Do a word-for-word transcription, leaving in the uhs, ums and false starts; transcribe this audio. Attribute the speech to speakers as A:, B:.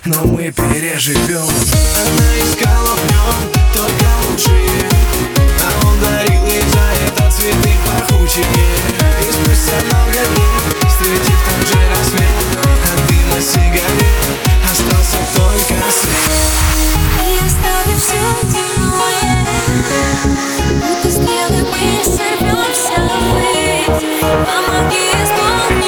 A: но мы переживем. Она искала в нем только лучшее, а он дарил ей за это цветы пахучие. И спустя много лет, встретив тот же рассвет, от дыма сигарет остался только свет.
B: И оставим все земное, будто стрелы мы сорвемся ввысь. Помоги исполнить